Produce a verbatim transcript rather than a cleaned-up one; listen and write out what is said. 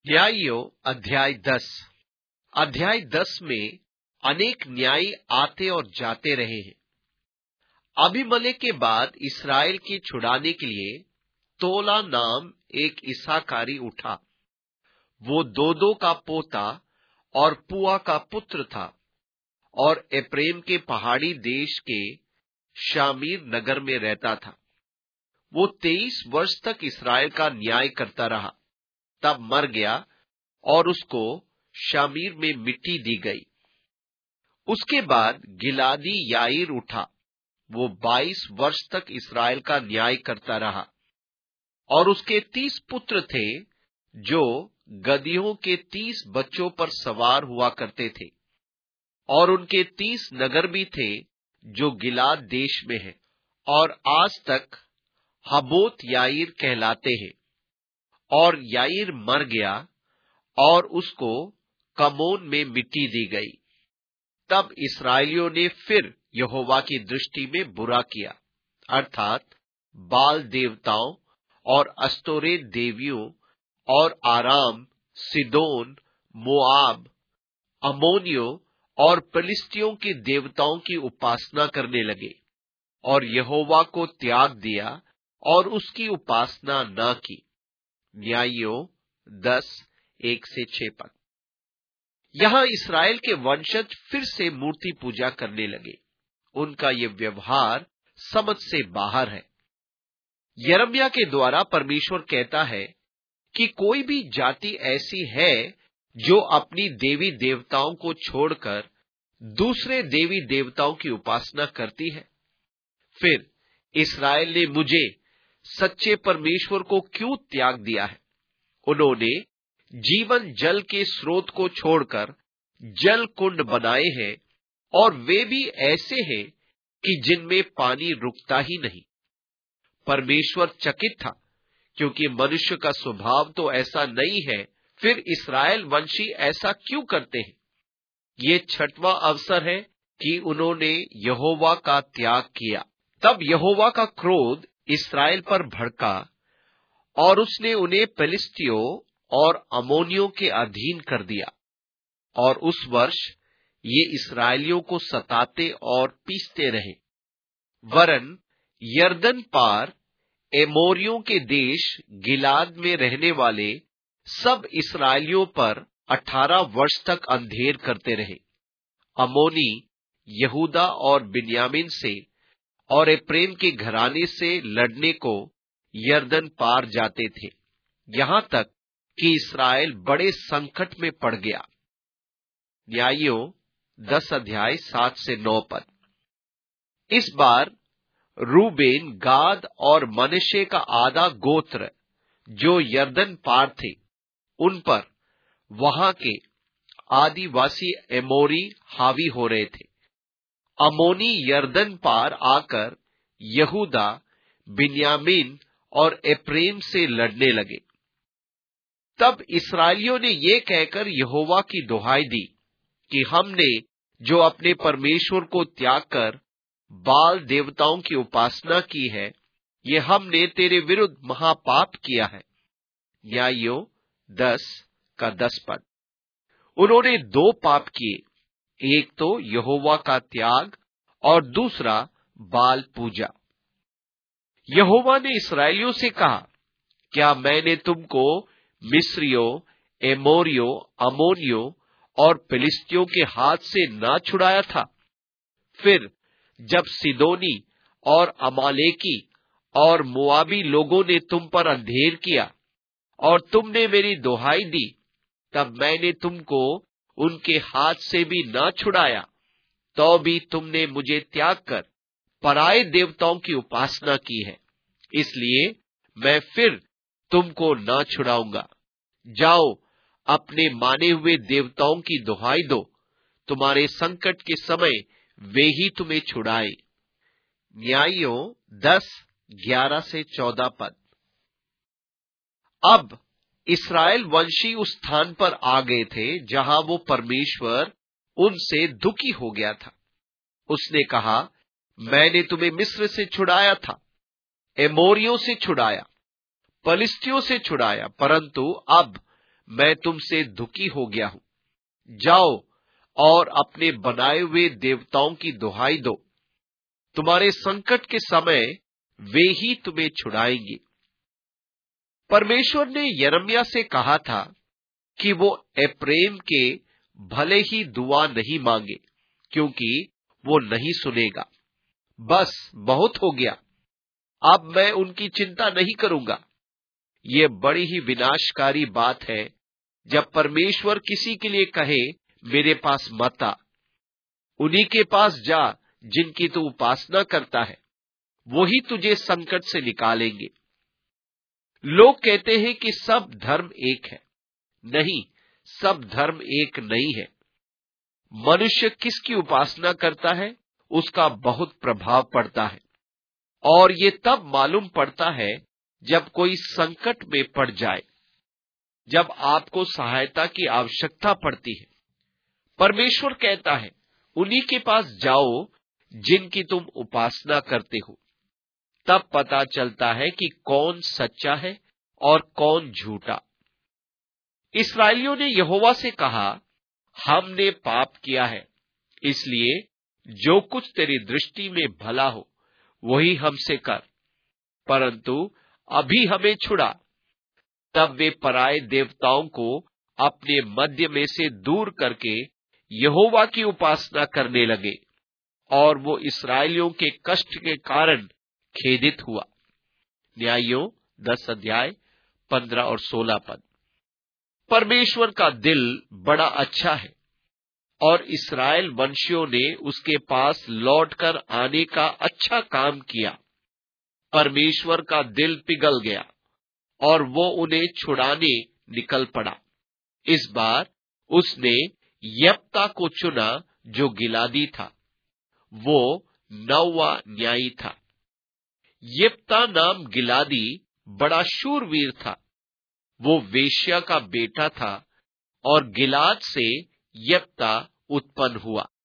न्यायियों अध्याय दस। अध्याय दस में अनेक न्यायी आते और जाते रहे हैं। अबीमेलेक के बाद इस्राएल के छुड़ाने के लिए तोला नाम एक इस्साकारी उठा। वो दोदो का पोता और पुआ का पुत्र था और एप्रेम के पहाड़ी देश के शामीर नगर में रहता था। वो तेईस वर्ष तक इस्राएल का न्याय करता रहा, तब मर गया और उसको शामीर में मिट्टी दी गई। उसके बाद गिलादी याईर उठा। वो बाईस वर्ष तक इस्राएल का न्याय करता रहा और उसके तीस पुत्र थे जो गदहियों के तीस बच्चों पर सवार हुआ करते थे, और उनके तीस नगर भी थे जो गिलाद देश में हैं और आज तक हबोत याईर कहलाते हैं। और याईर मर गया और उसको कमोन में मिट्टी दी गई। तब इस्राएलियों ने फिर यहोवा की दृष्टि में बुरा किया, अर्थात बाल देवताओं और अस्तोरेत देवियों और आराम, सिदोन, मोआब, अमोनियों और फिलिस्तियों के देवताओं की उपासना करने लगे और यहोवा को त्याग दिया और उसकी उपासना न की। न्यायियों दस एक से छह पद। यहां इस्राएल के वंशज फिर से मूर्ति पूजा करने लगे। उनका यह व्यवहार समझ से बाहर है। यिर्मयाह के द्वारा परमेश्वर कहता है कि कोई भी जाति ऐसी है जो अपनी देवी देवताओं को छोड़कर दूसरे देवी देवताओं की उपासना करती है। फिर इस्राएल ने मुझे सच्चे परमेश्वर को क्यों त्याग दिया है? उन्होंने जीवन जल के स्रोत को छोड़कर जल कुंड बनाए हैं, और वे भी ऐसे हैं कि जिनमें पानी रुकता ही नहीं। परमेश्वर चकित था, क्योंकि मनुष्य का स्वभाव तो ऐसा नहीं है। फिर इस्राएल वंशी ऐसा क्यों करते हैं? ये छठवां अवसर है कि उन्होंने यहोवा का त्याग किया। तब यहोवा का क्रोध इस्राएल पर भड़का और उसने उन्हें फिलिस्तियों और अमोनियों के अधीन कर दिया, और उस वर्ष ये इस्राएलियों को सताते और पीसते रहे। वरन यरदन पार एमोरियों के देश गिलाद में रहने वाले सब इस्राएलियों पर अठारह वर्ष तक अंधेर करते रहे। अमोनी यहूदा और बिन्यामीन से और एप्रेम के घराने से लड़ने को यरदन पार जाते थे, यहां तक कि इस्राएल बड़े संकट में पड़ गया। न्यायियों दस अध्याय सात से नौ पद। इस बार रूबेन, गाद और मनश्शे का आधा गोत्र जो यरदन पार थे, उन पर वहां के आदिवासी एमोरी हावी हो रहे थे। अमोनी यरदन पार आकर यहूदा, बिन्यामीन और एप्रेम से लड़ने लगे। तब इस्राएलियों ने ये कहकर यहोवा की दुहाई दी कि हमने जो अपने परमेश्वर को त्याग कर बाल देवताओं की उपासना की है, ये हमने तेरे विरुद्ध महापाप किया है। न्यायियों दस का दस पद। उन्होंने दो पाप किए, एक तो यहोवा का त्याग और दूसरा बाल पूजा। यहोवा ने इस्राएलियों से कहा, क्या मैंने तुमको मिस्रियों, एमोरियों, अमोनियों और फिलिस्तियों के हाथ से ना छुड़ाया था? फिर जब सिदोनी और अमालेकी और मोआबी लोगों ने तुम पर अंधेर किया और तुमने मेरी दुहाई दी, तब मैंने तुमको उनके हाथ से भी ना छुड़ाया, तो भी तुमने मुझे त्याग कर पराये देवताओं की उपासना की है। इसलिए मैं फिर तुमको ना छुड़ाऊंगा। जाओ, अपने माने हुए देवताओं की दुहाई दो, तुम्हारे संकट के समय वे ही तुम्हें छुड़ाए। न्यायियों दस ग्यारह से चौदह पद। अब इस्राएल वंशी उस स्थान पर आ गए थे जहां वो परमेश्वर उनसे दुखी हो गया था। उसने कहा, मैंने तुम्हें मिस्र से छुड़ाया था, एमोरियों से छुड़ाया, फिलिस्तियों से छुड़ाया, परंतु अब मैं तुमसे दुखी हो गया हूं। जाओ और अपने बनाए हुए देवताओं की दुहाई दो। तुम्हारे संकट के समय वे ही तुम्हें छुड़ाएंगे। परमेश्वर ने यिर्मयाह से कहा था कि वो एप्रैम के भले ही दुआ नहीं मांगे, क्योंकि वो नहीं सुनेगा। बस बहुत हो गया, अब मैं उनकी चिंता नहीं करूंगा। ये बड़ी ही विनाशकारी बात है जब परमेश्वर किसी के लिए कहे, मेरे पास मत आ, उन्हीं के पास जा जिनकी तू उपासना करता है, वो ही तुझे संकट से निकालेंगे। लोग कहते हैं कि सब धर्म एक है। नहीं, सब धर्म एक नहीं है। मनुष्य किसकी उपासना करता है, उसका बहुत प्रभाव पड़ता है, और ये तब मालूम पड़ता है जब कोई संकट में पड़ जाए, जब आपको सहायता की आवश्यकता पड़ती है। परमेश्वर कहता है, उन्हीं के पास जाओ जिनकी तुम उपासना करते हो। तब पता चलता है कि कौन सच्चा है और कौन झूठा। इस्राएलियों ने यहोवा से कहा, हमने पाप किया है, इसलिए जो कुछ तेरी दृष्टि में भला हो वही हमसे कर, परंतु अभी हमें छुड़ा। तब वे पराये देवताओं को अपने मध्य में से दूर करके यहोवा की उपासना करने लगे, और वो इस्राएलियों के कष्ट के कारण खेदित हुआ। न्यायों दस अध्याय पंद्रह और सोलह पद। परमेश्वर का दिल बड़ा अच्छा है, और इस्राएल वंशियों ने उसके पास लौटकर आने का अच्छा काम किया। परमेश्वर का दिल पिघल गया और वो उन्हें छुड़ाने निकल पड़ा। इस बार उसने यप्ता को चुना जो गिलादी था। वो नौवा न्यायी था। यप्ता नाम गिलादी बड़ा शूरवीर था। वो वेश्या का बेटा था, और गिलाद से यप्ता उत्पन्न हुआ।